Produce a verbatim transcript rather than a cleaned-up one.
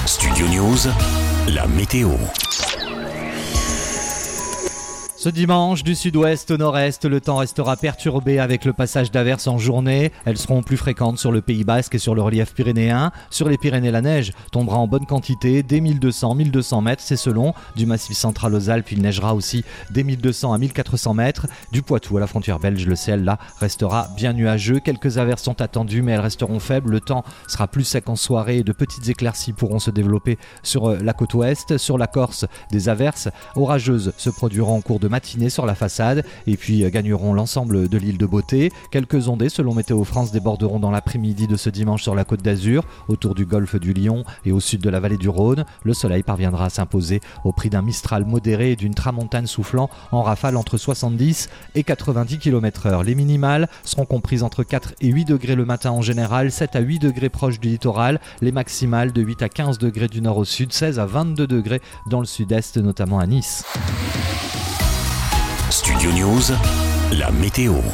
Studio News, la météo. Ce dimanche, du sud-ouest au nord-est, le temps restera perturbé avec le passage d'averses en journée. Elles seront plus fréquentes sur le Pays Basque et sur le relief pyrénéen. Sur les Pyrénées, la neige tombera en bonne quantité, dès mille deux cents à mille deux cents mètres, c'est selon. Du Massif central aux Alpes, il neigera aussi dès mille deux cents à mille quatre cents mètres. Du Poitou à la frontière belge, le ciel là restera bien nuageux. Quelques averses sont attendues, mais elles resteront faibles. Le temps sera plus sec en soirée et de petites éclaircies pourront se développer sur la côte ouest. Sur la Corse, des averses orageuses se produiront en cours de matinée sur la façade et puis gagneront l'ensemble de l'île de Beauté. Quelques ondées selon Météo France déborderont dans l'après-midi de ce dimanche sur la côte d'Azur, autour du golfe du Lion et au sud de la vallée du Rhône. Le soleil parviendra à s'imposer au prix d'un mistral modéré et d'une tramontane soufflant en rafale entre soixante-dix et quatre-vingt-dix kilomètres heure. Les minimales seront comprises entre quatre et huit degrés le matin en général, sept à huit degrés proches du littoral, les maximales de huit à quinze degrés du nord au sud, seize à vingt-deux degrés dans le sud-est, notamment à Nice. Studio News, la météo.